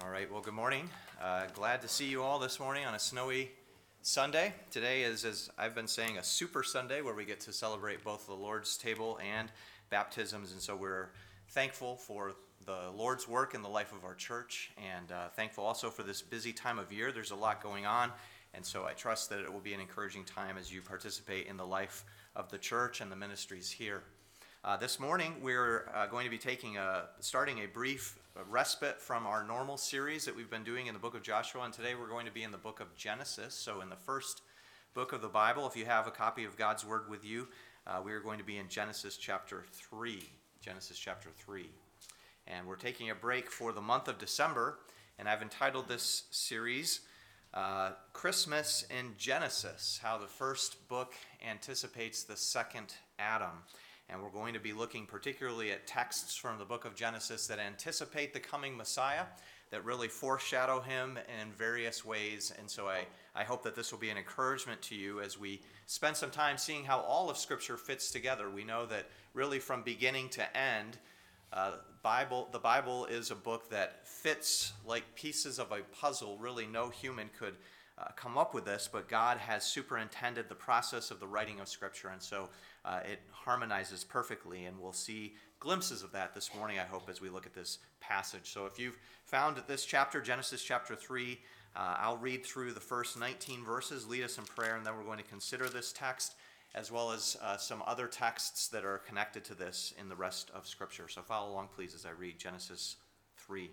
All right, well, good morning. Glad to see you all this morning on a snowy Sunday. Today is, as I've been saying, a super Sunday where we get to celebrate both the Lord's table and baptisms, and so we're thankful for the Lord's work in the life of our church, and thankful also for this busy time of year. There's a lot going on, and so I trust that it will be an encouraging time as you participate in the life of the church and the ministries here. This morning, we're going to be starting a brief respite from our normal series that we've been doing in the book of Joshua, and today we're going to be in the book of Genesis. So in the first book of the Bible, if you have a copy of God's Word with you, we are going to be in Genesis chapter 3. Genesis chapter 3. And we're taking a break for the month of December, and I've entitled this series, Christmas in Genesis, how the first book anticipates the second Adam. And we're going to be looking particularly at texts from the book of Genesis that anticipate the coming Messiah, that really foreshadow him in various ways. And so I hope that this will be an encouragement to you as we spend some time seeing how all of Scripture fits together. We know that really from beginning to end, the Bible is a book that fits like pieces of a puzzle. Really no human could come up with this, but God has superintended the process of the writing of Scripture, and so it harmonizes perfectly, and we'll see glimpses of that this morning, I hope, as we look at this passage. So if you've found this chapter, Genesis chapter 3, I'll read through the first 19 verses, lead us in prayer, and then we're going to consider this text as well as some other texts that are connected to this in the rest of Scripture. So follow along, please, as I read Genesis 3.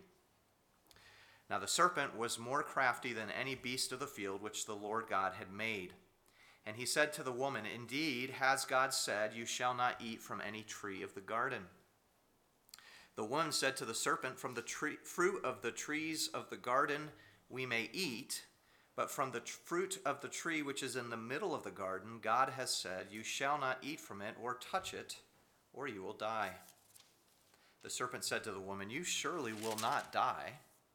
Now the serpent was more crafty than any beast of the field which the Lord God had made. And he said to the woman, Indeed, has God said, You shall not eat from any tree of the garden? The woman said to the serpent, From the fruit of the trees of the garden we may eat, but from the fruit of the tree which is in the middle of the garden, God has said, You shall not eat from it or touch it, or you will die. The serpent said to the woman, You surely will not die.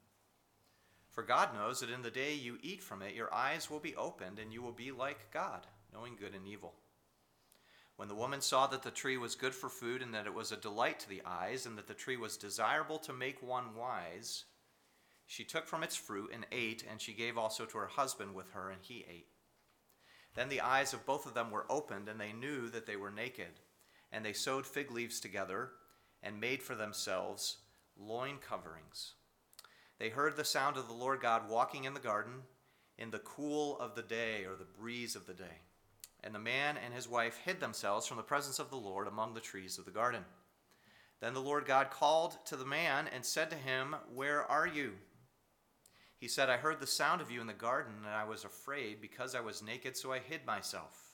For God knows that in the day you eat from it, your eyes will be opened, and you will be like God, knowing good and evil. When the woman saw that the tree was good for food, and that it was a delight to the eyes, and that the tree was desirable to make one wise, she took from its fruit and ate, and she gave also to her husband with her, and he ate. Then the eyes of both of them were opened, and they knew that they were naked. And they sewed fig leaves together, and made for themselves loin coverings. They heard the sound of the Lord God walking in the garden in the cool of the day, or the breeze of the day. And the man and his wife hid themselves from the presence of the Lord among the trees of the garden. Then the Lord God called to the man and said to him, Where are you? He said, I heard the sound of you in the garden, and I was afraid because I was naked, so I hid myself.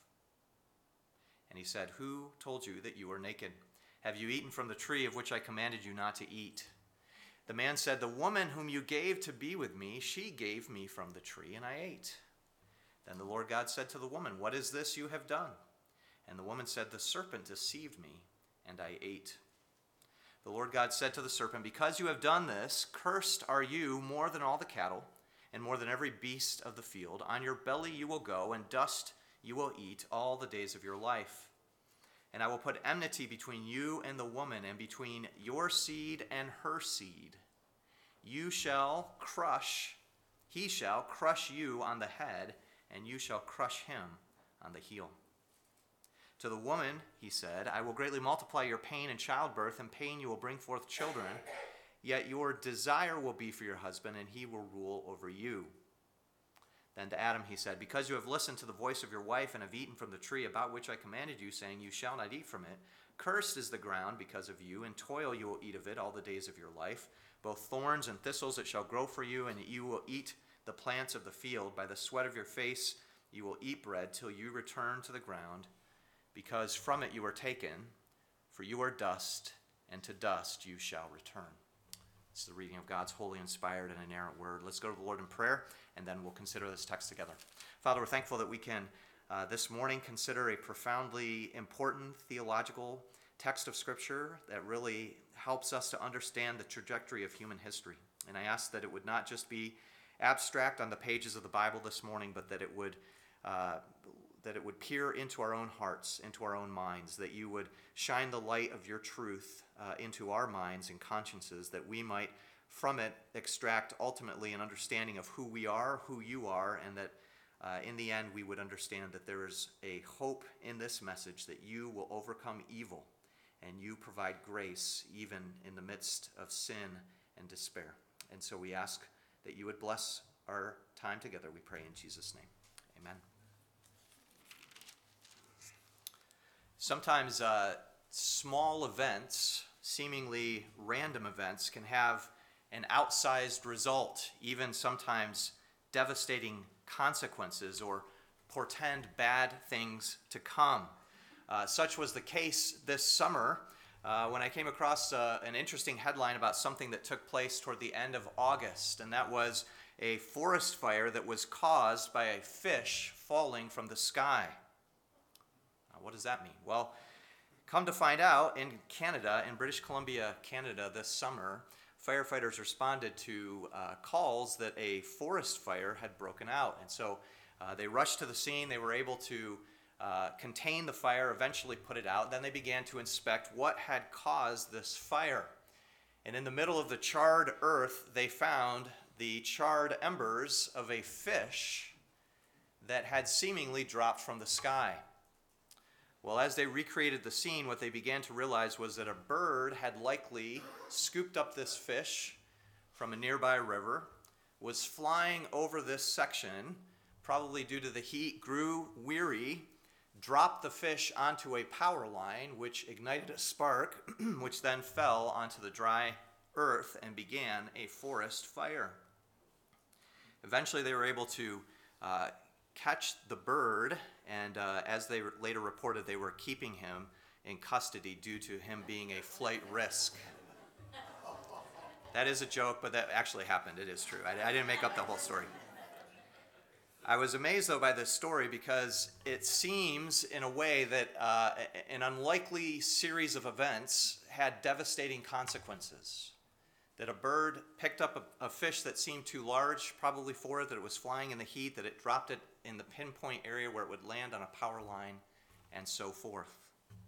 And he said, Who told you that you were naked? Have you eaten from the tree of which I commanded you not to eat? The man said, The woman whom you gave to be with me, she gave me from the tree, and I ate. Then the Lord God said to the woman, What is this you have done? And the woman said, The serpent deceived me, and I ate. The Lord God said to the serpent, Because you have done this, cursed are you more than all the cattle, and more than every beast of the field. On your belly you will go, and dust you will eat all the days of your life. And I will put enmity between you and the woman, and between your seed and her seed. He shall crush you on the head, and you shall crush him on the heel. To the woman, he said, I will greatly multiply your pain in childbirth, and pain you will bring forth children. Yet your desire will be for your husband, and he will rule over you. Then to Adam he said, Because you have listened to the voice of your wife and have eaten from the tree about which I commanded you, saying, You shall not eat from it, cursed is the ground because of you, and toil you will eat of it all the days of your life. Both thorns and thistles it shall grow for you, and you will eat the plants of the field. By the sweat of your face you will eat bread till you return to the ground, because from it you are taken, for you are dust, and to dust you shall return. This is the reading of God's holy, inspired, and inerrant word. Let's go to the Lord in prayer, and then we'll consider this text together. Father, we're thankful that we can this morning consider a profoundly important theological text of Scripture that really helps us to understand the trajectory of human history. And I ask that it would not just be abstract on the pages of the Bible this morning, but that it would that it would peer into our own hearts, into our own minds, that you would shine the light of your truth into our minds and consciences, that we might from it extract ultimately an understanding of who we are, who you are, and that in the end we would understand that there is a hope in this message that you will overcome evil and you provide grace even in the midst of sin and despair. And so we ask that you would bless our time together, we pray in Jesus' name. Amen. Sometimes small events, seemingly random events, can have an outsized result, even sometimes devastating consequences or portend bad things to come. Such was the case this summer when I came across an interesting headline about something that took place toward the end of August, and that was a forest fire that was caused by a fish falling from the sky. What does that mean? Well, come to find out, in Canada, in British Columbia, Canada, this summer, firefighters responded to calls that a forest fire had broken out. And so they rushed to the scene. They were able to contain the fire, eventually put it out. Then they began to inspect what had caused this fire. And in the middle of the charred earth, they found the charred embers of a fish that had seemingly dropped from the sky. Well, as they recreated the scene, what they began to realize was that a bird had likely scooped up this fish from a nearby river, was flying over this section, probably due to the heat, grew weary, dropped the fish onto a power line, which ignited a spark, which then fell onto the dry earth and began a forest fire. Eventually, they were able to catch the bird, and as they later reported, they were keeping him in custody due to him being a flight risk. That is a joke, but that actually happened. It is true. I didn't make up the whole story. I was amazed, though, by this story because it seems, in a way, that an unlikely series of events had devastating consequences. That a bird picked up a fish that seemed too large, probably for it, that it was flying in the heat, that it dropped it in the pinpoint area where it would land on a power line, and so forth.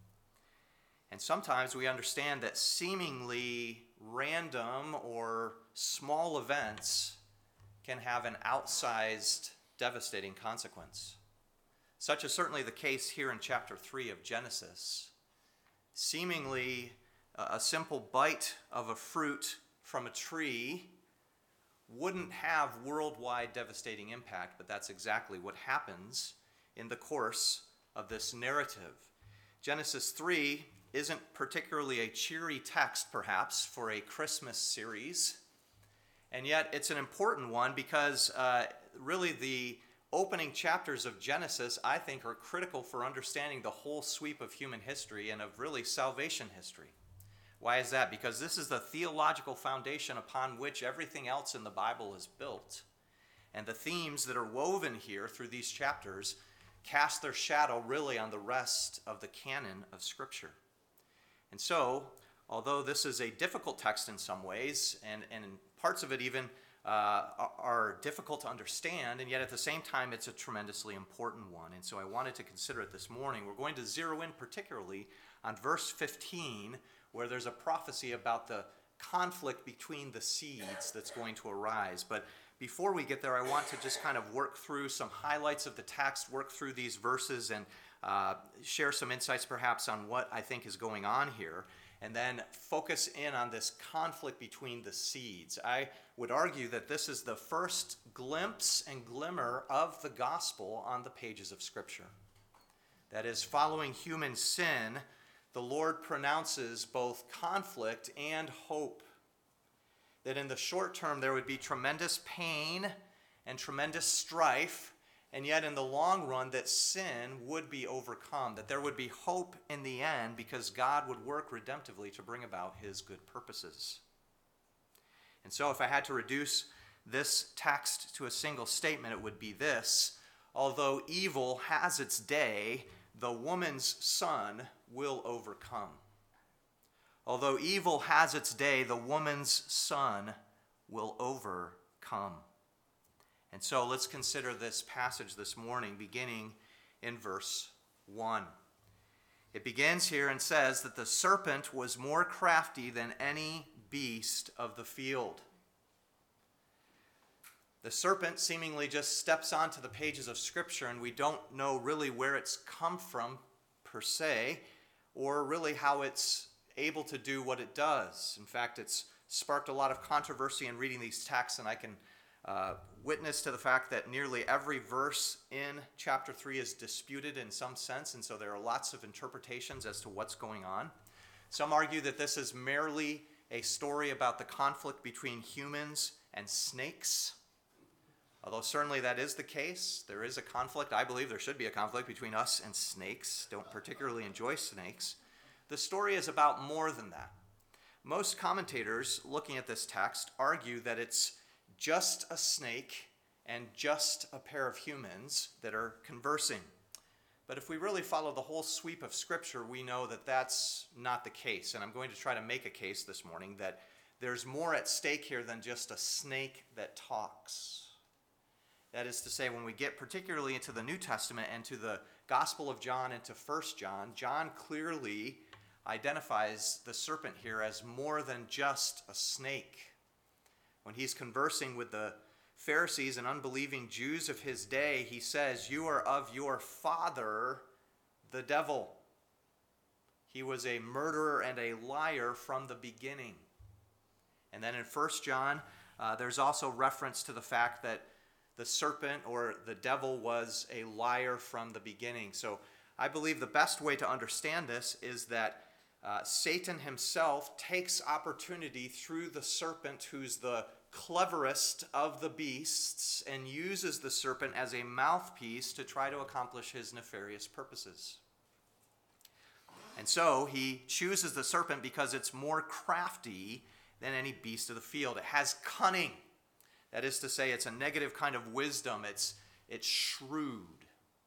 And sometimes we understand that seemingly random or small events can have an outsized, devastating consequence. Such is certainly the case here in chapter 3 of Genesis. Seemingly a simple bite of a fruit from a tree wouldn't have worldwide devastating impact, but that's exactly what happens in the course of this narrative. Genesis 3 isn't particularly a cheery text, perhaps, for a Christmas series, and yet it's an important one because really the opening chapters of Genesis, I think, are critical for understanding the whole sweep of human history and of really salvation history. Why is that? Because this is the theological foundation upon which everything else in the Bible is built. And the themes that are woven here through these chapters cast their shadow really on the rest of the canon of Scripture. And so, although this is a difficult text in some ways, and parts of it even are difficult to understand, and yet at the same time it's a tremendously important one. And so I wanted to consider it this morning. We're going to zero in particularly on verse 15, where there's a prophecy about the conflict between the seeds that's going to arise. But before we get there, I want to just kind of work through some highlights of the text, work through these verses, and share some insights perhaps on what I think is going on here, and then focus in on this conflict between the seeds. I would argue that this is the first glimpse and glimmer of the gospel on the pages of Scripture. That is, following human sin, the Lord pronounces both conflict and hope. That in the short term there would be tremendous pain and tremendous strife, and yet in the long run that sin would be overcome, that there would be hope in the end because God would work redemptively to bring about his good purposes. And so if I had to reduce this text to a single statement, it would be this: although evil has its day, the woman's son will overcome. Although evil has its day, the woman's son will overcome. And so let's consider this passage this morning, beginning in verse 1. It begins here and says that the serpent was more crafty than any beast of the field. The serpent seemingly just steps onto the pages of Scripture, and we don't know really where it's come from per se, or really how it's able to do what it does. In fact, it's sparked a lot of controversy in reading these texts, and I can witness to the fact that nearly every verse in chapter 3 is disputed in some sense, and so there are lots of interpretations as to what's going on. Some argue that this is merely a story about the conflict between humans and snakes. Although certainly that is the case, there is a conflict. I believe there should be a conflict between us and snakes. Don't particularly enjoy snakes. The story is about more than that. Most commentators looking at this text argue that it's just a snake and just a pair of humans that are conversing. But if we really follow the whole sweep of Scripture, we know that that's not the case. And I'm going to try to make a case this morning that there's more at stake here than just a snake that talks. That is to say, when we get particularly into the New Testament and to the Gospel of John and to 1 John, John clearly identifies the serpent here as more than just a snake. When he's conversing with the Pharisees and unbelieving Jews of his day, he says, "You are of your father, the devil. He was a murderer and a liar from the beginning." And then in 1 John, there's also reference to the fact that the serpent or the devil was a liar from the beginning. So I believe the best way to understand this is that Satan himself takes opportunity through the serpent, who's the cleverest of the beasts, and uses the serpent as a mouthpiece to try to accomplish his nefarious purposes. And so he chooses the serpent because it's more crafty than any beast of the field. It has cunning. That is to say, it's a negative kind of wisdom. It's shrewd.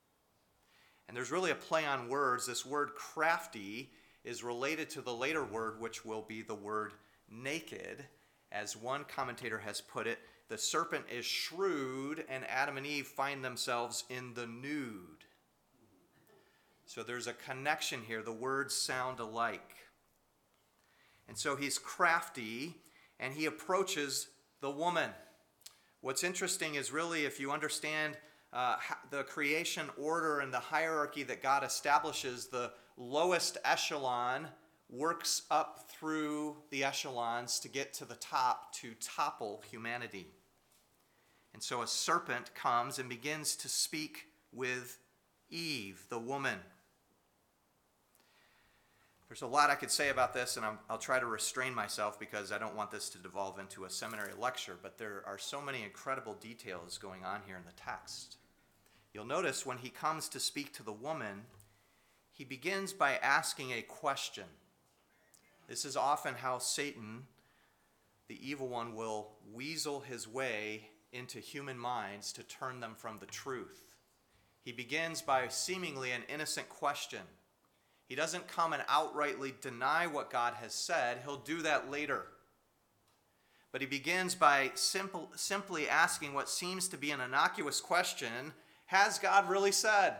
And there's really a play on words. This word crafty is related to the later word, which will be the word naked. As one commentator has put it, the serpent is shrewd, and Adam and Eve find themselves in the nude. So there's a connection here. The words sound alike. And so he's crafty, and he approaches the woman. What's interesting is really, if you understand the creation order and the hierarchy that God establishes, the lowest echelon works up through the echelons to get to the top to topple humanity. And so a serpent comes and begins to speak with Eve, the woman. There's a lot I could say about this, and I'll try to restrain myself because I don't want this to devolve into a seminary lecture, but there are so many incredible details going on here in the text. You'll notice when he comes to speak to the woman, he begins by asking a question. This is often how Satan, the evil one, will weasel his way into human minds to turn them from the truth. He begins by seemingly an innocent question. He doesn't come and outrightly deny what God has said. He'll do that later. But he begins by simply asking what seems to be an innocuous question: has God really said?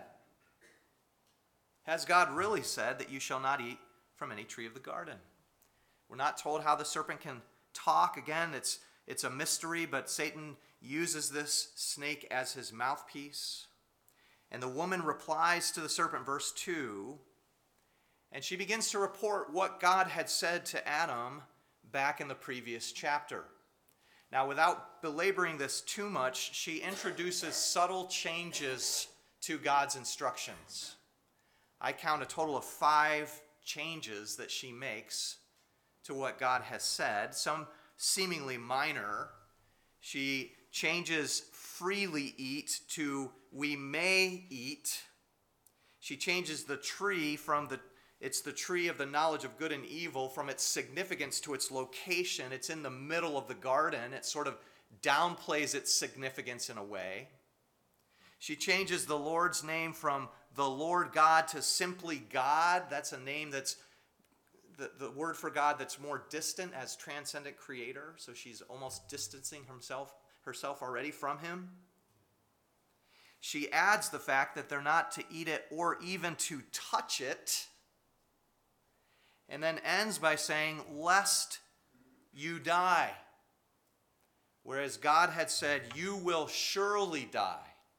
Has God really said that you shall not eat from any tree of the garden? We're not told how the serpent can talk. Again, it's a mystery, but Satan uses this snake as his mouthpiece. And the woman replies to the serpent, verse 2, and she begins to report what God had said to Adam back in the previous chapter. Now, without belaboring this too much, she introduces subtle changes to God's instructions. I count a total of 5 changes that she makes to what God has said, some seemingly minor. She changes freely eat to we may eat. She changes the tree from it's the tree of the knowledge of good and evil, from its significance to its location. It's in the middle of the garden. It sort of downplays its significance in a way. She changes the Lord's name from the Lord God to simply God. That's a name that's the word for God that's more distant as transcendent creator. So she's almost distancing herself already from him. she adds the fact that they're not to eat it or even to touch it, and then ends by saying, lest you die. Whereas God had said, you will surely die.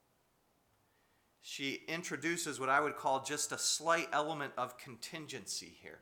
She introduces what I would call just a slight element of contingency here.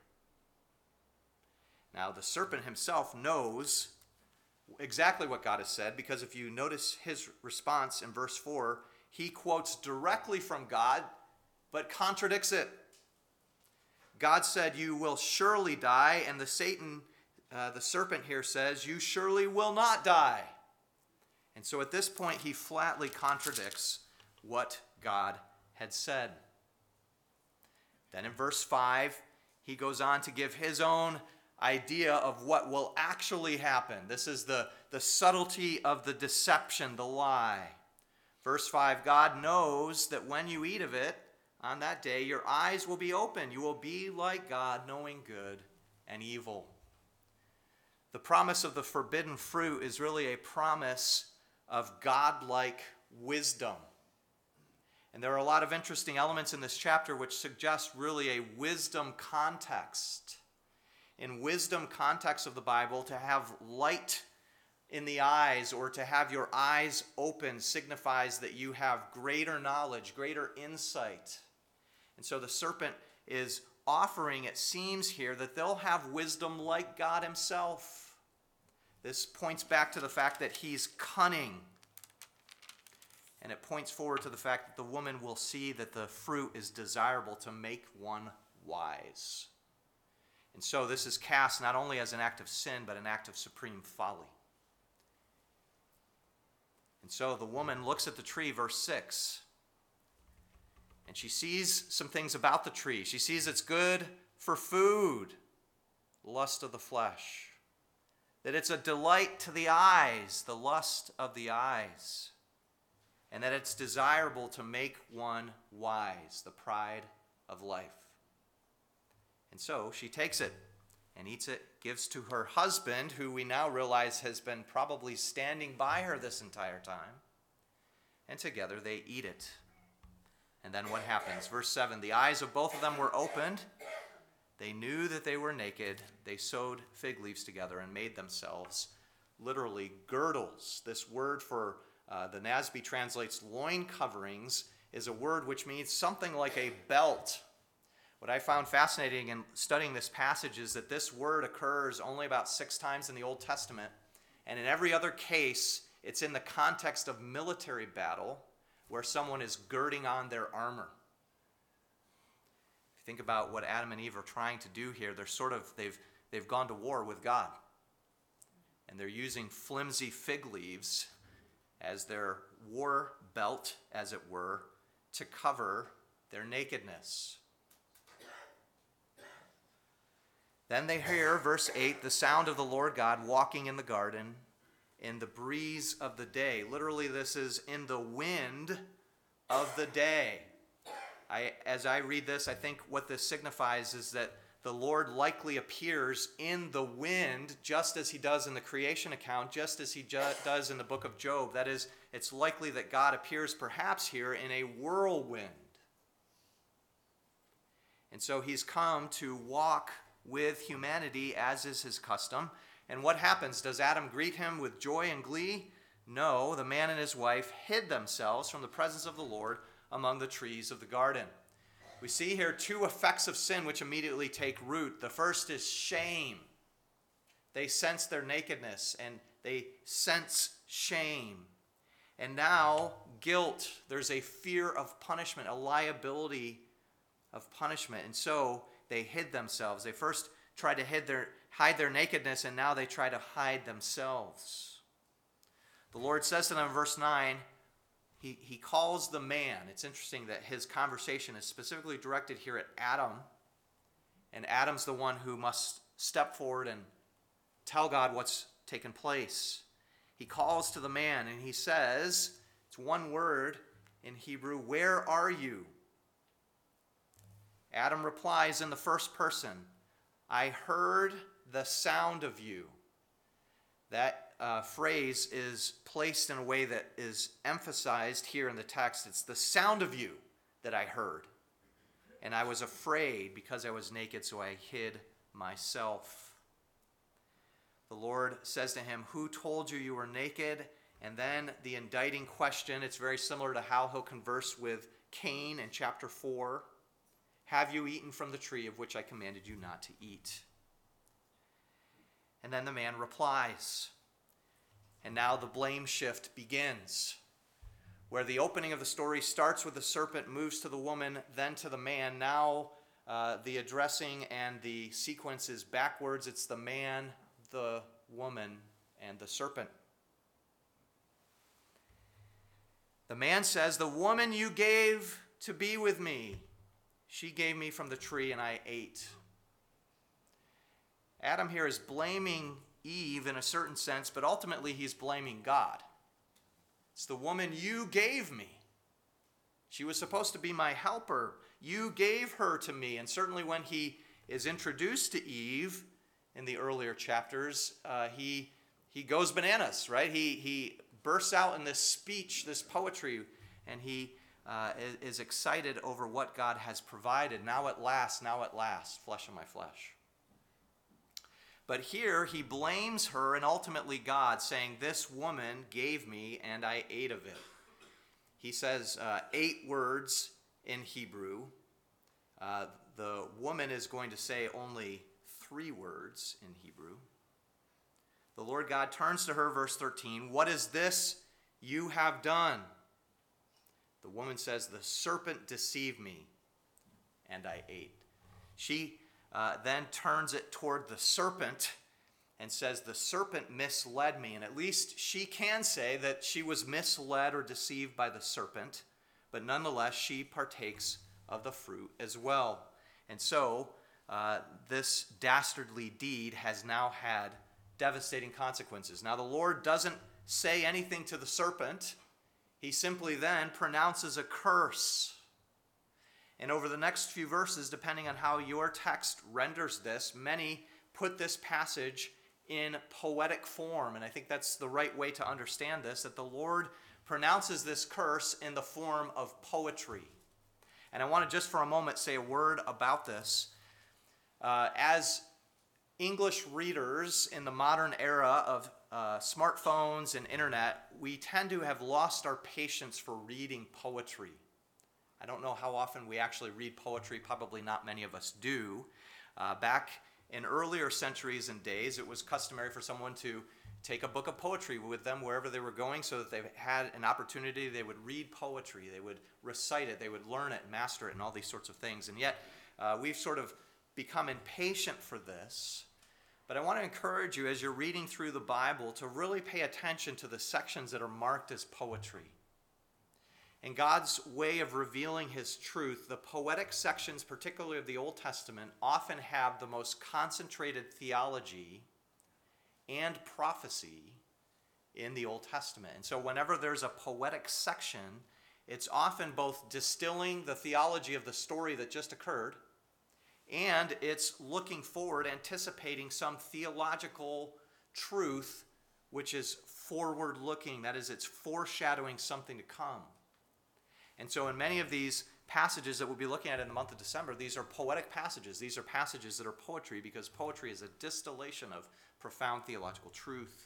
Now, the serpent himself knows exactly what God has said, because if you notice his response in verse 4, he quotes directly from God, but contradicts it. God said, you will surely die, and the serpent here says, you surely will not die. And so at this point, he flatly contradicts what God had said. Then in verse 5, he goes on to give his own idea of what will actually happen. This is the subtlety of the deception, the lie. Verse 5, God knows that when you eat of it, on that day, your eyes will be open. You will be like God, knowing good and evil. The promise of the forbidden fruit is really a promise of godlike wisdom. And there are a lot of interesting elements in this chapter which suggest really a wisdom context. In wisdom context of the Bible, to have light in the eyes or to have your eyes open signifies that you have greater knowledge, greater insight. And so the serpent is offering, it seems here, that they'll have wisdom like God himself. This points back to the fact that he's cunning. And it points forward to the fact that the woman will see that the fruit is desirable to make one wise. And so this is cast not only as an act of sin, but an act of supreme folly. And so the woman looks at the tree, verse 6, and she sees some things about the tree. She sees it's good for food, lust of the flesh, that it's a delight to the eyes, the lust of the eyes, and that it's desirable to make one wise, the pride of life. And so she takes it and eats it, gives to her husband, who we now realize has been probably standing by her this entire time, and together they eat it. And then what happens? Verse 7, the eyes of both of them were opened. They knew that they were naked. They sewed fig leaves together and made themselves literally girdles. This word for the NASB translates loin coverings is a word which means something like a belt. What I found fascinating in studying this passage is that this word occurs only about 6 times in the Old Testament, and in every other case, it's in the context of military battle where someone is girding on their armor. If you think about what Adam and Eve are trying to do here, they've gone to war with God, and they're using flimsy fig leaves as their war belt, as it were, to cover their nakedness. Then they hear, verse 8, the sound of the Lord God walking in the garden in the breeze of the day. Literally, this is in the wind of the day. As I read this, I think what this signifies is that the Lord likely appears in the wind, just as he does in the creation account, just as he does in the book of Job. That is, it's likely that God appears perhaps here in a whirlwind. And so he's come to walk with humanity, as is his custom. And what happens? Does Adam greet him with joy and glee? No, the man and his wife hid themselves from the presence of the Lord among the trees of the garden. We see here 2 effects of sin which immediately take root. The first is shame. They sense their nakedness and they sense shame. And now guilt. There's a fear of punishment, a liability of punishment. And so they hid themselves. They first tried to hide their nakedness, and now they try to hide themselves. The Lord says to them in verse 9, He calls the man. It's interesting that his conversation is specifically directed here at Adam, and Adam's the one who must step forward and tell God what's taken place. He calls to the man, and he says, it's one word in Hebrew, where are you? Adam replies in the first person, I heard the sound of you. That phrase is placed in a way that is emphasized here in the text. It's the sound of you that I heard. And I was afraid because I was naked, so I hid myself. The Lord says to him, who told you were naked? And then the indicting question, it's very similar to how he'll converse with Cain in chapter 4. Have you eaten from the tree of which I commanded you not to eat? And then the man replies. And now the blame shift begins, where the opening of the story starts with the serpent, moves to the woman, then to the man. Now the addressing and the sequence is backwards. It's the man, the woman, and the serpent. The man says, the woman you gave to be with me, she gave me from the tree and I ate. Adam here is blaming Eve in a certain sense, but ultimately he's blaming God. It's the woman you gave me. She was supposed to be my helper. You gave her to me. And certainly when he is introduced to Eve in the earlier chapters, he goes bananas, right? He bursts out in this speech, this poetry, and he is excited over what God has provided. Now at last, flesh of my flesh. But here he blames her and ultimately God, saying, this woman gave me and I ate of it. He says 8 words in Hebrew. The woman is going to say only 3 words in Hebrew. The Lord God turns to her, verse 13, what is this you have done? The woman says, the serpent deceived me, and I ate. She then turns it toward the serpent and says, the serpent misled me. And at least she can say that she was misled or deceived by the serpent, but nonetheless, she partakes of the fruit as well. And so, this dastardly deed has now had devastating consequences. Now, the Lord doesn't say anything to the serpent. He simply then pronounces a curse. And over the next few verses, depending on how your text renders this, many put this passage in poetic form. And I think that's the right way to understand this, that the Lord pronounces this curse in the form of poetry. And I want to just for a moment say a word about this. As English readers in the modern era of smartphones and internet, we tend to have lost our patience for reading poetry. I don't know how often we actually read poetry. Probably not many of us do. Back in earlier centuries and days, it was customary for someone to take a book of poetry with them wherever they were going so that they had an opportunity. They would read poetry. They would recite it. They would learn it, master it, and all these sorts of things. And yet, we've sort of become impatient for this. But I want to encourage you as you're reading through the Bible to really pay attention to the sections that are marked as poetry. In God's way of revealing his truth, the poetic sections, particularly of the Old Testament, often have the most concentrated theology and prophecy in the Old Testament. And so whenever there's a poetic section, it's often both distilling the theology of the story that just occurred, and it's looking forward, anticipating some theological truth which is forward-looking. That is, it's foreshadowing something to come. And so in many of these passages that we'll be looking at in the month of December, these are poetic passages. These are passages that are poetry because poetry is a distillation of profound theological truth.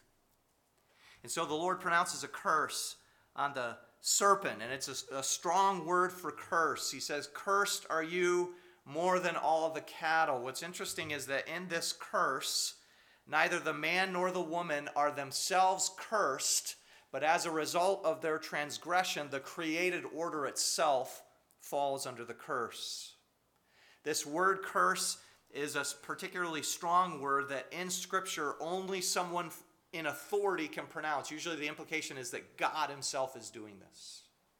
And so the Lord pronounces a curse on the serpent, and it's a strong word for curse. He says, cursed are you more than all the cattle. What's interesting is that in this curse, neither the man nor the woman are themselves cursed, but as a result of their transgression, the created order itself falls under the curse. This word curse is a particularly strong word that in Scripture only someone in authority can pronounce. Usually the implication is that God himself is doing this.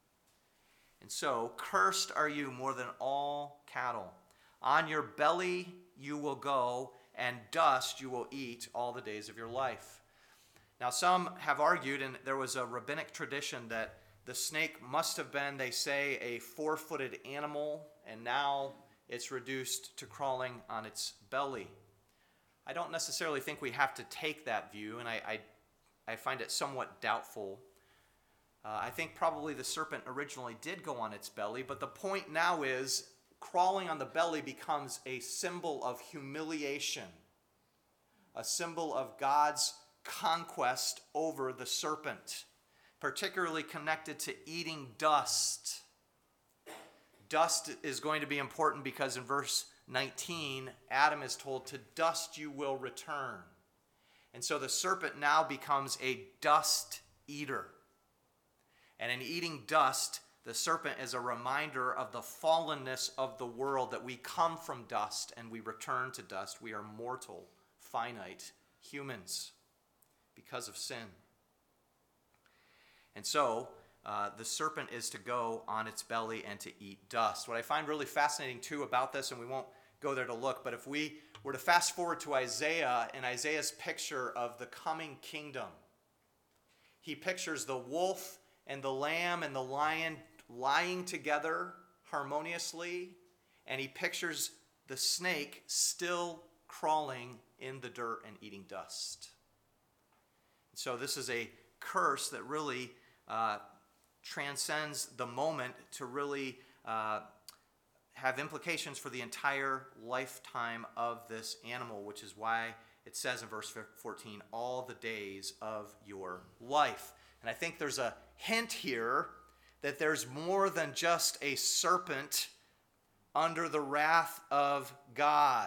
And so, cursed are you more than all cattle. On your belly you will go, and dust you will eat all the days of your life. Now, some have argued, and there was a rabbinic tradition, that the snake must have been, they say, a 4-footed animal, and now it's reduced to crawling on its belly. I don't necessarily think we have to take that view, and I I find it somewhat doubtful. I think probably the serpent originally did go on its belly, but the point now is crawling on the belly becomes a symbol of humiliation, a symbol of God's conquest over the serpent, particularly connected to eating dust. Dust is going to be important because in verse 19, Adam is told, "To dust you will return." And so the serpent now becomes a dust eater. And in eating dust, the serpent is a reminder of the fallenness of the world, that we come from dust and we return to dust. We are mortal, finite humans because of sin. And so the serpent is to go on its belly and to eat dust. What I find really fascinating too about this, and we won't go there to look, but if we were to fast forward to Isaiah and Isaiah's picture of the coming kingdom, he pictures the wolf and the lamb and the lion lying together harmoniously, and he pictures the snake still crawling in the dirt and eating dust. So this is a curse that really transcends the moment to really have implications for the entire lifetime of this animal, which is why it says in verse 14, all the days of your life. And I think there's a hint here that there's more than just a serpent under the wrath of God.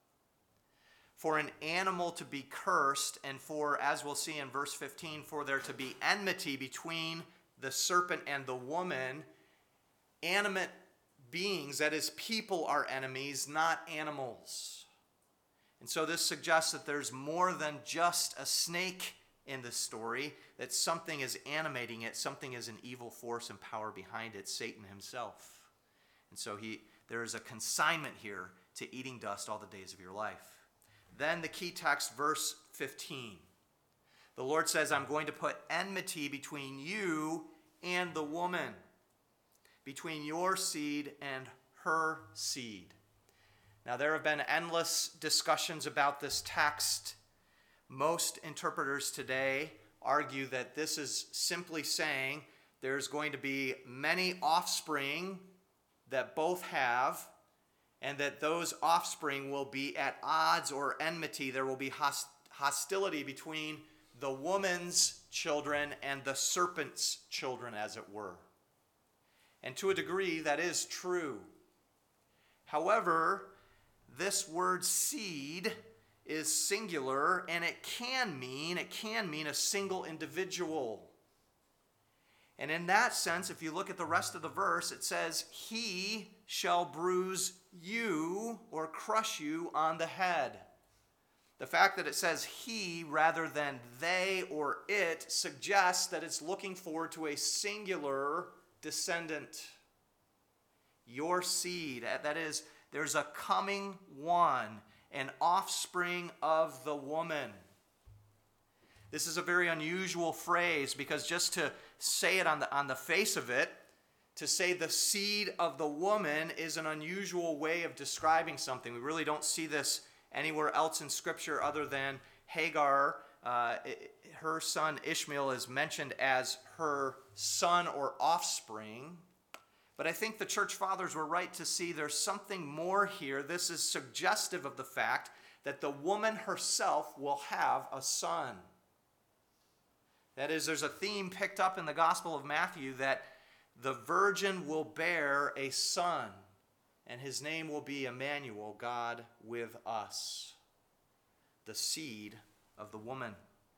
For an animal to be cursed, and for, as we'll see in verse 15, for there to be enmity between the serpent and the woman, animate beings, that is, people, are enemies, not animals. And so this suggests that there's more than just a snake in the story, that something is animating it, something is an evil force and power behind it, Satan himself. And so there is a consignment here to eating dust all the days of your life. Then the key text, verse 15. The Lord says, I'm going to put enmity between you and the woman, between your seed and her seed. Now, there have been endless discussions about this text. Most interpreters today argue that this is simply saying there's going to be many offspring that both have, and that those offspring will be at odds or enmity. There will be hostility between the woman's children and the serpent's children, as it were. And to a degree, that is true. However, this word seed is singular, and it can mean a single individual. And in that sense, if you look at the rest of the verse, it says, he shall bruise you or crush you on the head. The fact that it says he rather than they or it suggests that it's looking forward to a singular descendant. Your seed, that is, there's a coming one, an offspring of the woman. This is a very unusual phrase, because just to say it on the face of it, to say the seed of the woman is an unusual way of describing something. We really don't see this anywhere else in Scripture other than Hagar. Her son Ishmael is mentioned as her son or offspring. But I think the church fathers were right to see there's something more here. This is suggestive of the fact that the woman herself will have a son. That is, there's a theme picked up in the Gospel of Matthew that the virgin will bear a son, and his name will be Emmanuel, God with us, the seed of the woman.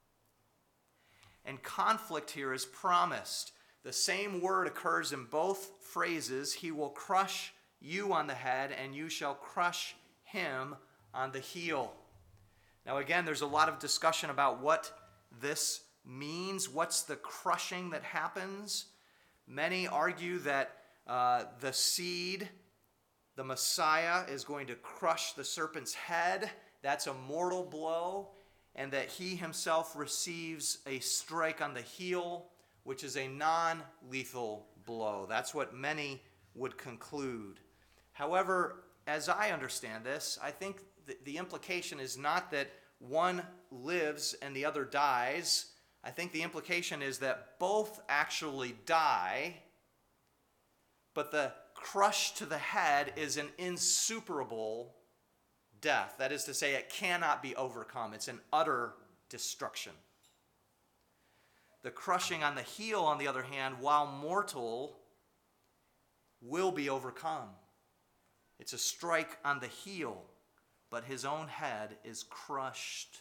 And conflict here is promised. The same word occurs in both phrases. He will crush you on the head, and you shall crush him on the heel. Now again, there's a lot of discussion about what this means. What's the crushing that happens? Many argue that the seed, the Messiah, is going to crush the serpent's head. That's a mortal blow. And that he himself receives a strike on the heel, which is a non-lethal blow. That's what many would conclude. However, as I understand this, I think the implication is not that one lives and the other dies. I think the implication is that both actually die, but the crush to the head is an insuperable death. That is to say, it cannot be overcome. It's an utter destruction. The crushing on the heel, on the other hand, while mortal, will be overcome. It's a strike on the heel, but his own head is crushed.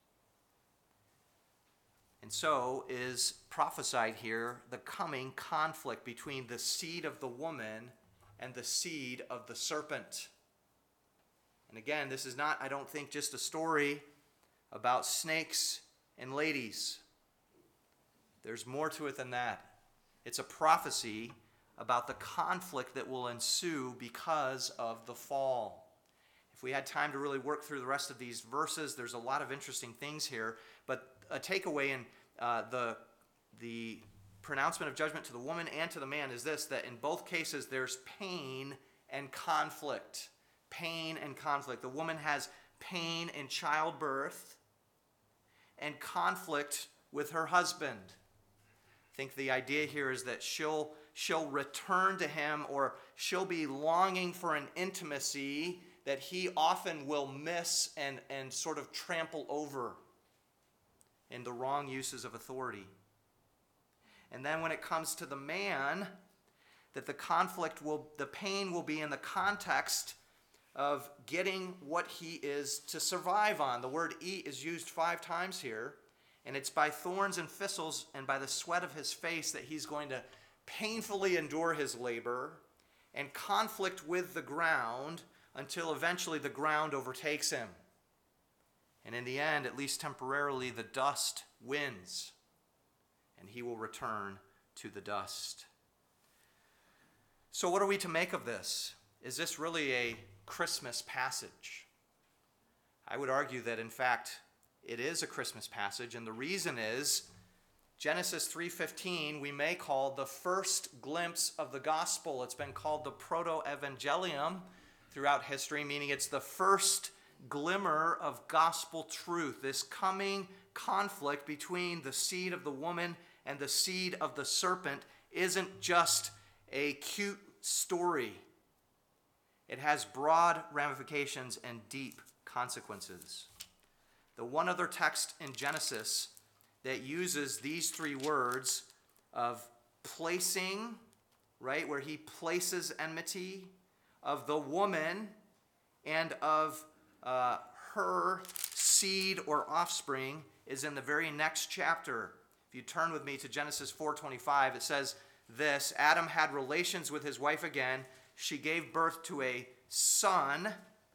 And so is prophesied here the coming conflict between the seed of the woman and the seed of the serpent. And again, this is not, I don't think, just a story about snakes and ladies. There's more to it than that. It's a prophecy about the conflict that will ensue because of the fall. If we had time to really work through the rest of these verses, there's a lot of interesting things here. But a takeaway in the pronouncement of judgment to the woman and to the man is this, that in both cases there's pain and conflict. Pain and conflict. The woman has pain in childbirth and conflict with her husband. I think the idea here is that she'll return to him, or she'll be longing for an intimacy that he often will miss and sort of trample over in the wrong uses of authority. And then when it comes to the man, that the pain will be in the context of getting what he is to survive on. The word eat is used 5 times here, and it's by thorns and thistles and by the sweat of his face that he's going to painfully endure his labor and conflict with the ground until eventually the ground overtakes him. And in the end, at least temporarily, the dust wins, and he will return to the dust. So what are we to make of this? Is this really a Christmas passage? I would argue that, in fact, it is a Christmas passage, and the reason is Genesis 3:15 we may call the first glimpse of the gospel. It's been called the proto-evangelium throughout history, meaning it's the first glimmer of gospel truth. This coming conflict between the seed of the woman and the seed of the serpent isn't just a cute story. It has broad ramifications and deep consequences. The one other text in Genesis that uses these 3 words of placing, right, where he places enmity, of the woman, and of her seed or offspring is in the very next chapter. If you turn with me to Genesis 4:25, it says this: Adam had relations with his wife again. She gave birth to a son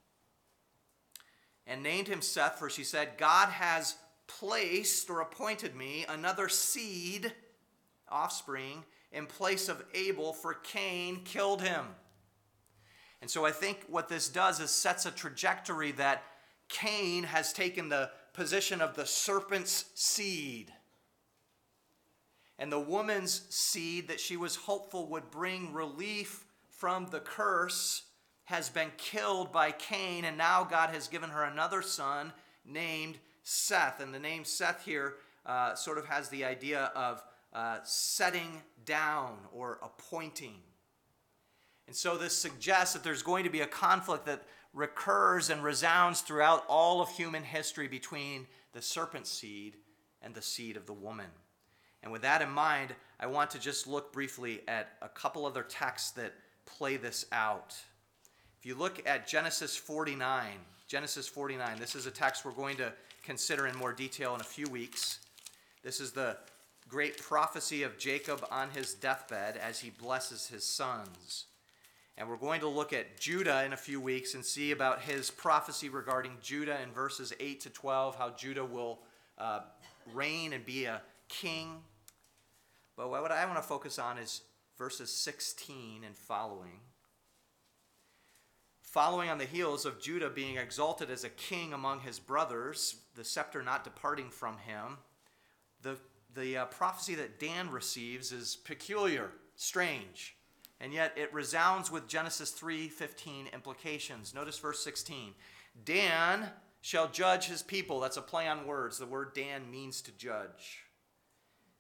and named him Seth, for she said, God has placed or appointed me another seed, offspring, in place of Abel, for Cain killed him. And so I think what this does is sets a trajectory that Cain has taken the position of the serpent's seed. And the woman's seed that she was hopeful would bring relief from the curse has been killed by Cain, and now God has given her another son named Seth. And the name Seth here sort of has the idea of setting down or appointing. And so this suggests that there's going to be a conflict that recurs and resounds throughout all of human history between the serpent seed and the seed of the woman. And with that in mind, I want to just look briefly at a couple other texts that play this out. If you look at Genesis 49, this is a text we're going to consider in more detail in a few weeks. This is the great prophecy of Jacob on his deathbed as he blesses his sons. And we're going to look at Judah in a few weeks and see about his prophecy regarding Judah in verses 8 to 12, how Judah will reign and be a king. But what I want to focus on is verses 16 and following. Following on the heels of Judah being exalted as a king among his brothers, the scepter not departing from him, the prophecy that Dan receives is peculiar, strange, and yet it resounds with Genesis 3:15 implications. Notice verse 16. Dan shall judge his people. That's a play on words. The word Dan means to judge.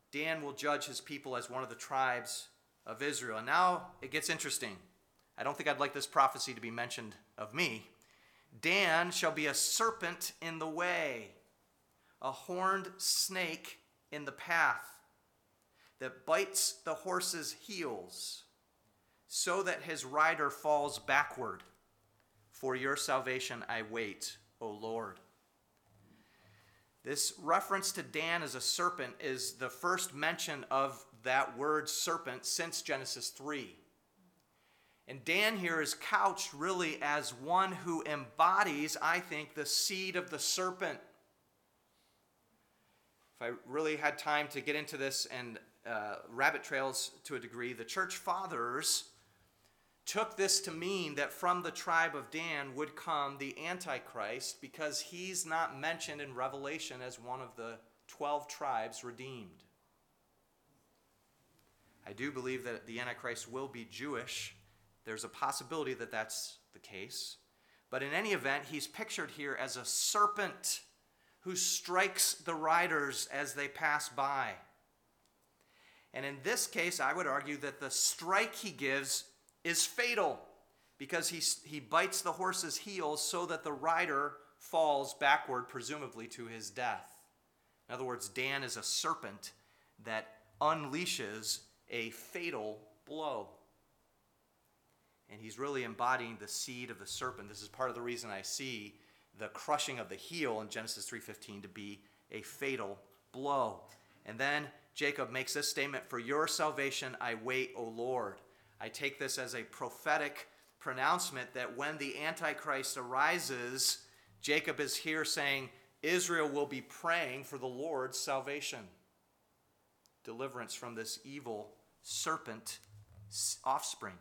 Dan will judge his people as one of the tribes of Israel. And now it gets interesting. I don't think I'd like this prophecy to be mentioned of me. Dan shall be a serpent in the way, a horned snake in the path that bites the horse's heels, so that his rider falls backward. For your salvation I wait, O Lord. This reference to Dan as a serpent is the first mention of that word serpent since Genesis 3. And Dan here is couched really as one who embodies, I think, the seed of the serpent. If I really had time to get into this and rabbit trails to a degree, the church fathers took this to mean that from the tribe of Dan would come the Antichrist, because he's not mentioned in Revelation as one of the 12 tribes redeemed. I do believe that the Antichrist will be Jewish. There's a possibility that that's the case. But in any event, he's pictured here as a serpent who strikes the riders as they pass by. And in this case, I would argue that the strike he gives is fatal, because he bites the horse's heels so that the rider falls backward, presumably to his death. In other words, Dan is a serpent that unleashes a fatal blow. And he's really embodying the seed of the serpent. This is part of the reason I see the crushing of the heel in Genesis 3:15 to be a fatal blow. And then Jacob makes this statement, for your salvation I wait, O Lord. I take this as a prophetic pronouncement that when the Antichrist arises, Jacob is here saying Israel will be praying for the Lord's salvation, deliverance from this evil serpent offspring.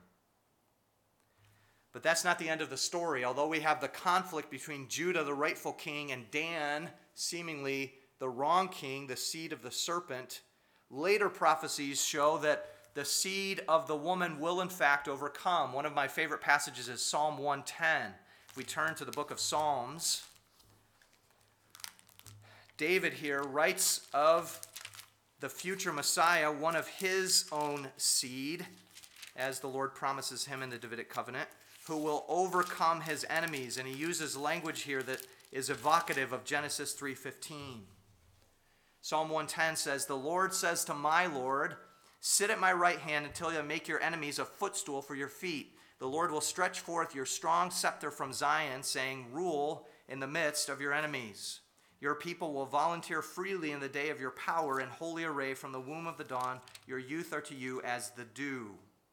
But that's not the end of the story. Although we have the conflict between Judah, the rightful king, and Dan, seemingly the wrong king, the seed of the serpent, later prophecies show that the seed of the woman will in fact overcome. One of my favorite passages is Psalm 110. If we turn to the book of Psalms, David here writes of the future Messiah, one of his own seed, as the Lord promises him in the Davidic covenant, who will overcome his enemies. And he uses language here that is evocative of Genesis 3:15. Psalm 110 says, the Lord says to my Lord, sit at my right hand until I make your enemies a footstool for your feet. The Lord will stretch forth your strong scepter from Zion, saying, rule in the midst of your enemies. Your people will volunteer freely in the day of your power in holy array from the womb of the dawn. Your youth are to you as the dew.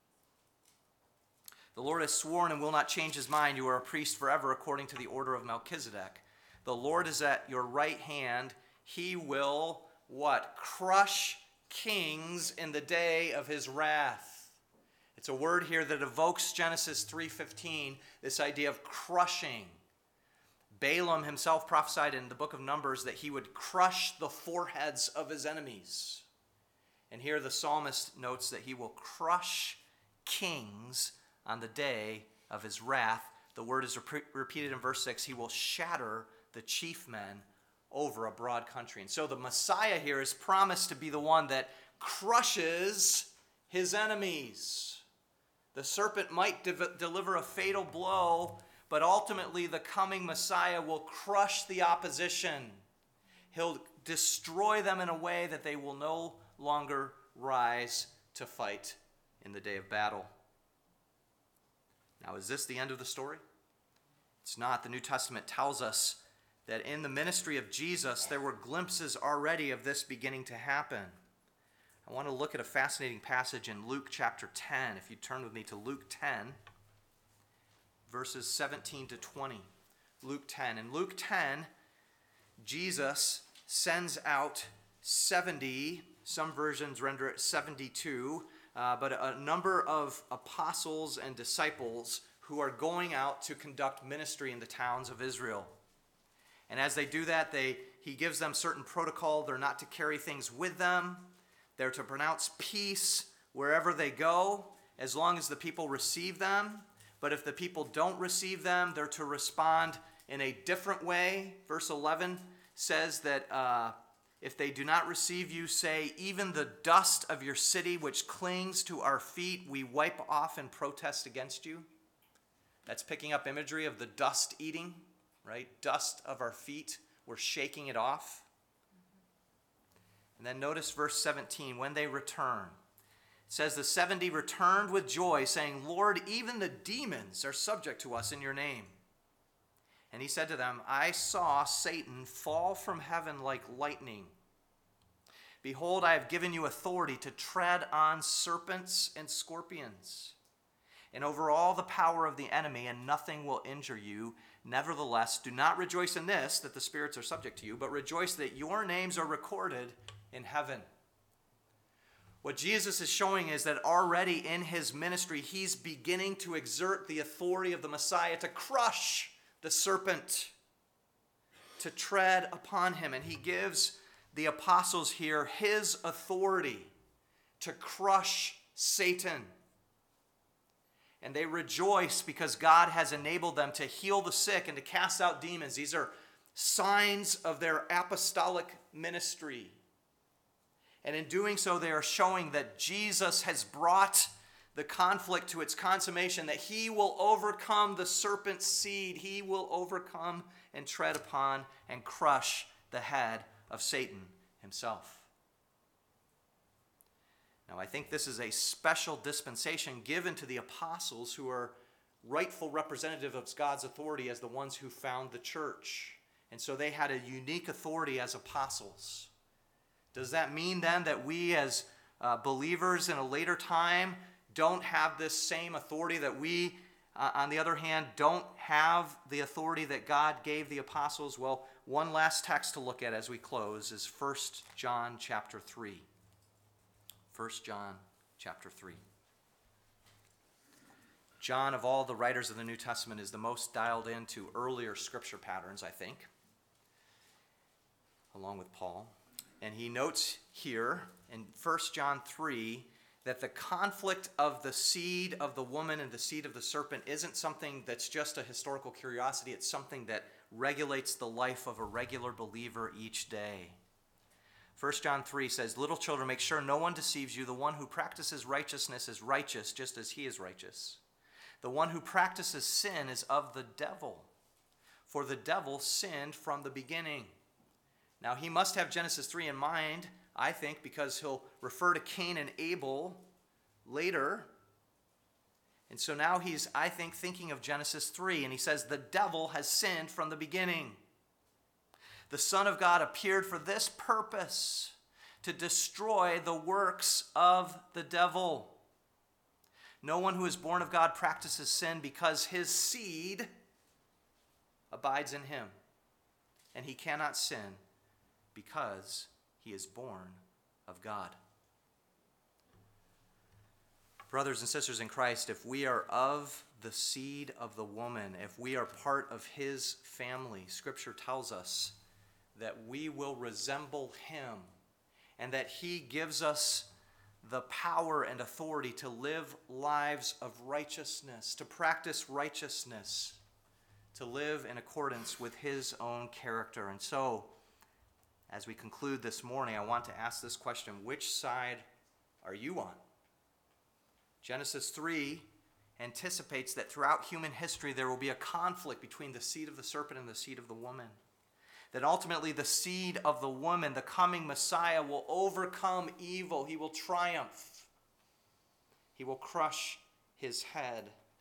The Lord has sworn and will not change his mind. You are a priest forever according to the order of Melchizedek. The Lord is at your right hand. He will, what? Crush kings in the day of his wrath. It's a word here that evokes Genesis 3:15, this idea of crushing. Balaam himself prophesied in the book of Numbers that he would crush the foreheads of his enemies. And here the psalmist notes that he will crush kings on the day of his wrath. The word is repeated in verse 6. He will shatter the chief men over a broad country. And so the Messiah here is promised to be the one that crushes his enemies. The serpent might deliver a fatal blow, but ultimately the coming Messiah will crush the opposition. He'll destroy them in a way that they will no longer rise to fight in the day of battle. Now, is this the end of the story? It's not. The New Testament tells us that in the ministry of Jesus, there were glimpses already of this beginning to happen. I want to look at a fascinating passage in Luke chapter 10. If you turn with me to Luke 10, verses 17 to 20. Luke 10. In Luke 10, Jesus sends out 70, some versions render it 72, but a number of apostles and disciples who are going out to conduct ministry in the towns of Israel. And as they do that, he gives them certain protocol. They're not to carry things with them. They're to pronounce peace wherever they go, as long as the people receive them. But if the people don't receive them, they're to respond in a different way. Verse 11 says that If they do not receive you, say, even the dust of your city which clings to our feet, we wipe off in protest against you. That's picking up imagery of the dust eating, right? Dust of our feet, we're shaking it off. And then notice verse 17, when they return. It says, the 70 returned with joy, saying, Lord, even the demons are subject to us in your name. And he said to them, I saw Satan fall from heaven like lightning. Behold, I have given you authority to tread on serpents and scorpions, and over all the power of the enemy, and nothing will injure you. Nevertheless, do not rejoice in this, that the spirits are subject to you, but rejoice that your names are recorded in heaven. What Jesus is showing is that already in his ministry, he's beginning to exert the authority of the Messiah to crush the serpent, to tread upon him. And he gives the apostles here his authority to crush Satan. And they rejoice because God has enabled them to heal the sick and to cast out demons. These are signs of their apostolic ministry. And in doing so, they are showing that Jesus has brought the conflict to its consummation, that he will overcome the serpent's seed. He will overcome and tread upon and crush the head of Satan himself. Now, I think this is a special dispensation given to the apostles, who are rightful representative of God's authority as the ones who found the church. And so they had a unique authority as apostles. Does that mean then that we as believers in a later time don't have this same authority, that we, on the other hand, don't have the authority that God gave the apostles? Well, one last text to look at as we close is 1 John chapter 3. 1 John chapter 3. John, of all the writers of the New Testament, is the most dialed into earlier scripture patterns, I think, along with Paul. And he notes here in 1 John 3 that the conflict of the seed of the woman and the seed of the serpent isn't something that's just a historical curiosity. It's something that regulates the life of a regular believer each day. 1 John 3 says, little children, make sure no one deceives you. The one who practices righteousness is righteous, just as he is righteous. The one who practices sin is of the devil, for the devil sinned from the beginning. Now, he must have Genesis 3 in mind, I think, because he'll refer to Cain and Abel later. And so now he's, I think, thinking of Genesis 3, and he says, the devil has sinned from the beginning. The Son of God appeared for this purpose, to destroy the works of the devil. No one who is born of God practices sin, because his seed abides in him, and he cannot sin because he is born of God. Brothers and sisters in Christ, if we are of the seed of the woman, if we are part of his family, Scripture tells us that we will resemble him, and that he gives us the power and authority to live lives of righteousness, to practice righteousness, to live in accordance with his own character. And so, as we conclude this morning, I want to ask this question: which side are you on? Genesis 3 anticipates that throughout human history there will be a conflict between the seed of the serpent and the seed of the woman. That ultimately the seed of the woman, the coming Messiah, will overcome evil. He will triumph. He will crush his head.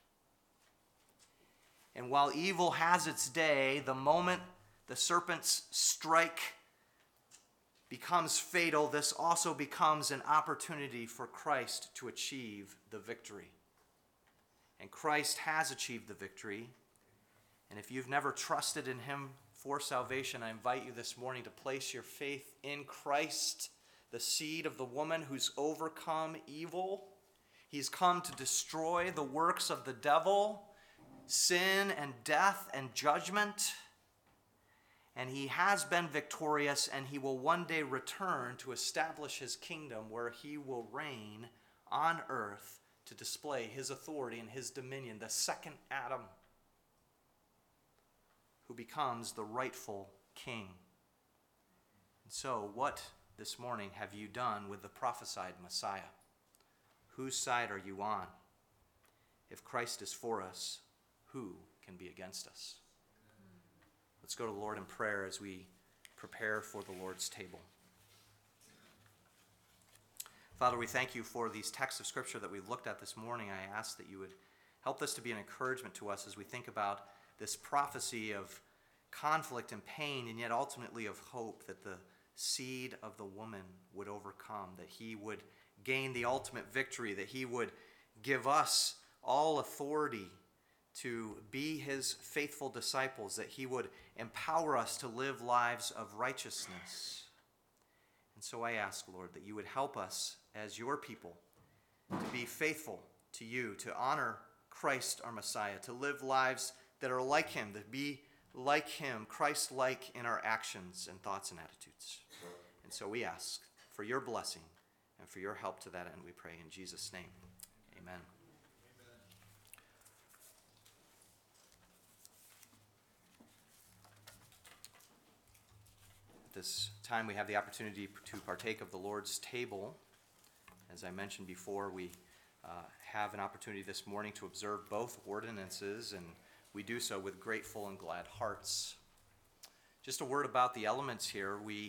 And while evil has its day, the moment the serpent's strike becomes fatal, this also becomes an opportunity for Christ to achieve the victory. And Christ has achieved the victory. And if you've never trusted in him for salvation, I invite you this morning to place your faith in Christ, the seed of the woman who's overcome evil. He's come to destroy the works of the devil, sin and death and judgment. And he has been victorious, and he will one day return to establish his kingdom, where he will reign on earth to display his authority and his dominion, the second Adam, who becomes the rightful king. And so, what this morning have you done with the prophesied Messiah? Whose side are you on? If Christ is for us, who can be against us? Let's go to the Lord in prayer as we prepare for the Lord's table. Father, we thank you for these texts of Scripture that we've looked at this morning. I ask that you would help this to be an encouragement to us as we think about this prophecy of conflict and pain, and yet ultimately of hope, that the seed of the woman would overcome, that he would gain the ultimate victory, that he would give us all authority to be his faithful disciples, that he would empower us to live lives of righteousness. And so I ask, Lord, that you would help us as your people to be faithful to you, to honor Christ our Messiah, to live lives that are like him, to be like him, Christ-like in our actions and thoughts and attitudes. And so we ask for your blessing and for your help to that end, we pray in Jesus' name. Amen. At this time, we have the opportunity to partake of the Lord's table. As I mentioned before, we have an opportunity this morning to observe both ordinances, and we do so with grateful and glad hearts. Just a word about the elements here. We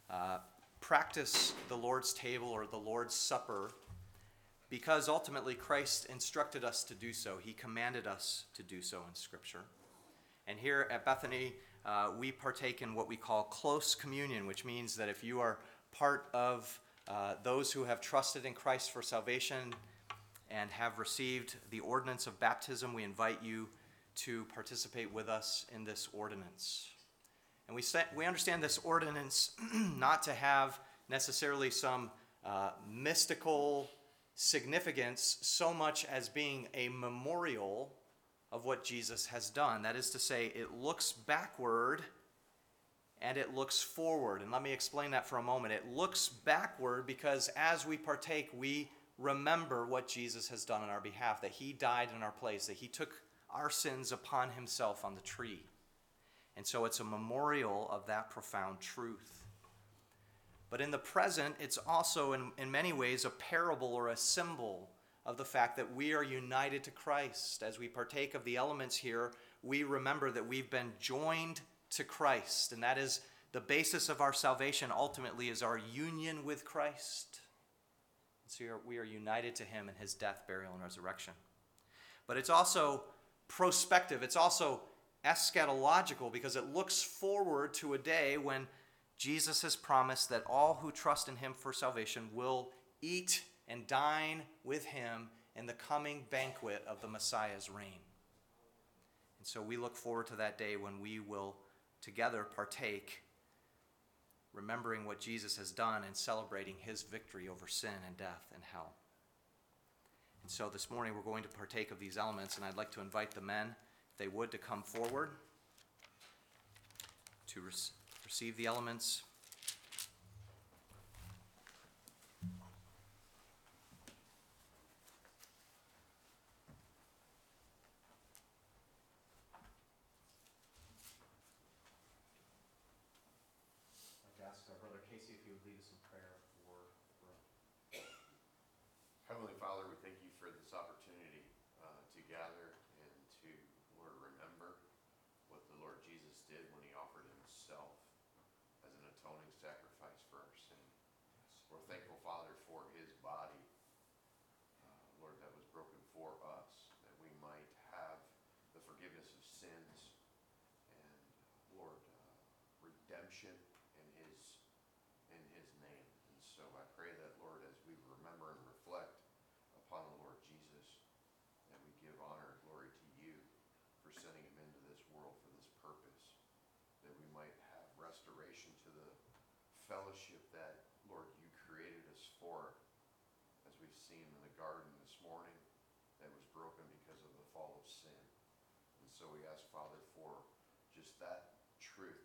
practice the Lord's table or the Lord's Supper because ultimately Christ instructed us to do so. He commanded us to do so in Scripture. And here at Bethany, we partake in what we call close communion, which means that if you are part of those who have trusted in Christ for salvation and have received the ordinance of baptism, we invite you to participate with us in this ordinance. And we understand this ordinance not to have necessarily some mystical significance so much as being a memorial of what Jesus has done. That is to say, it looks backward and it looks forward. And let me explain that for a moment. It looks backward because as we partake, we remember what Jesus has done on our behalf, that he died in our place, that he took our sins upon himself on the tree. And so it's a memorial of that profound truth. But in the present, it's also in many ways a parable or a symbol of the fact that we are united to Christ. As we partake of the elements here, we remember that we've been joined to Christ, and that is the basis of our salvation ultimately is our union with Christ. So we are united to him in his death, burial, and resurrection. But it's also prospective. It's also eschatological because it looks forward to a day when Jesus has promised that all who trust in him for salvation will eat and dine with him in the coming banquet of the Messiah's reign. And so we look forward to that day when we will together partake, remembering what Jesus has done and celebrating his victory over sin and death and hell. And so this morning we're going to partake of these elements, and I'd like to invite the men, if they would, to come forward to receive the elements. I'd like to ask our brother Casey if he would lead us in prayer for Heavenly Father, we thank you for this opportunity to gather and to, Lord, remember what the Lord Jesus did when he offered himself as an atoning sacrifice for our sin. We're thankful, Father, for his body, Lord, that was broken for us, that we might have the forgiveness of sins and, Lord, redemption in his name. And so I pray that, Lord, as we remember and reflect upon the Lord Jesus, that we give honor and glory to you for sending him into this world for this purpose, that we might have restoration to the fellowship that, Lord, you created us for, as we've seen in the garden this morning, that was broken because of the fall of sin. And so we ask, Father, for just that truth